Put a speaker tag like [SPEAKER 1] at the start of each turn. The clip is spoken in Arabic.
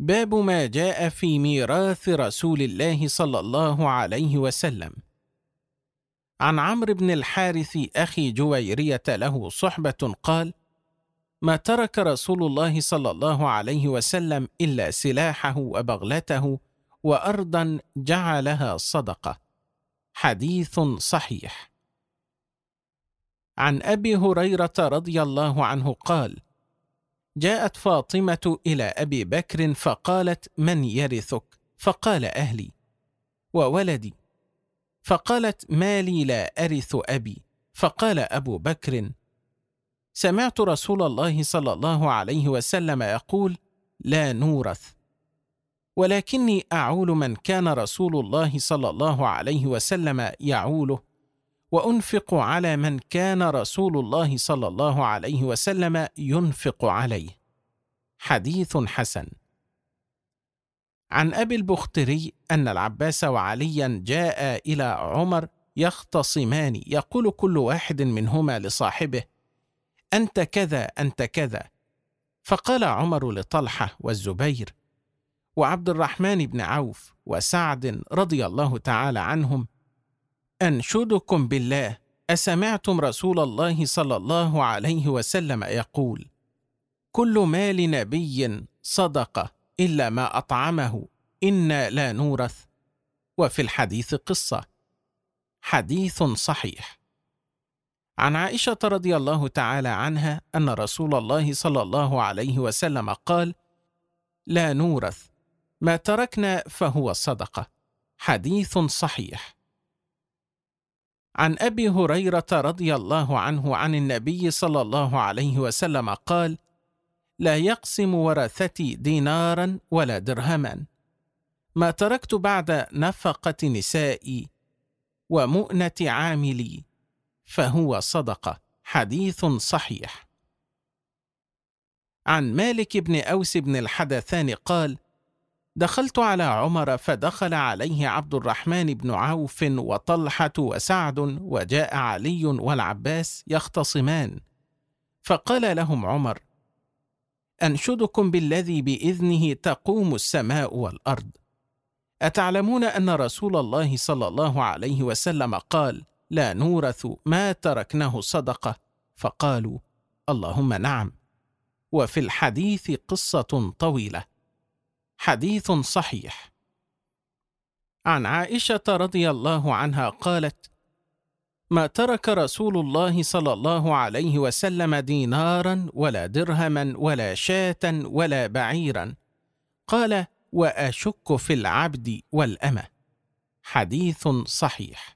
[SPEAKER 1] باب ما جاء في ميراث رسول الله صلى الله عليه وسلم. عن عمرو بن الحارث أخي جويرية له صحبة قال: ما ترك رسول الله صلى الله عليه وسلم إلا سلاحه وبغلته وأرضا جعلها صدقة. حديث صحيح. عن أبي هريرة رضي الله عنه قال: جاءت فاطمة إلى أبي بكر فقالت: من يرثك؟ فقال: أهلي وولدي. فقالت: ما لي لا أرث أبي؟ فقال أبو بكر: سمعت رسول الله صلى الله عليه وسلم يقول: لا نورث، ولكني أعول من كان رسول الله صلى الله عليه وسلم يعوله، وأنفق على من كان رسول الله صلى الله عليه وسلم ينفق عليه. حديث حسن. عن أبي البختري أن العباس وعليا جاء إلى عمر يختصمان، يقول كل واحد منهما لصاحبه: أنت كذا أنت كذا. فقال عمر لطلحة والزبير وعبد الرحمن بن عوف وسعد رضي الله تعالى عنهم: أنشدكم بالله، أسمعتم رسول الله صلى الله عليه وسلم يقول: كل مال نبي صدقة إلا ما أطعمه، إنا لا نورث. وفي الحديث قصة. حديث صحيح. عن عائشة رضي الله تعالى عنها أن رسول الله صلى الله عليه وسلم قال: لا نورث، ما تركنا فهو صدقة. حديث صحيح. عن أبي هريرة رضي الله عنه عن النبي صلى الله عليه وسلم قال: لا يقسم ورثتي دينارا ولا درهما، ما تركت بعد نفقة نسائي ومؤنة عاملي فهو صدقة. حديث صحيح. عن مالك بن أوس بن الحدثان قال: دخلت على عمر فدخل عليه عبد الرحمن بن عوف وطلحة وسعد، وجاء علي والعباس يختصمان، فقال لهم عمر: أنشدكم بالذي بإذنه تقوم السماء والأرض، أتعلمون أن رسول الله صلى الله عليه وسلم قال: لا نورث ما تركناه صدقة؟ فقالوا: اللهم نعم. وفي الحديث قصة طويلة. حديث صحيح. عن عائشة رضي الله عنها قالت: ما ترك رسول الله صلى الله عليه وسلم دينارا ولا درهما ولا شاة ولا بعيرا، قال: وأشك في العبد والأمة. حديث صحيح.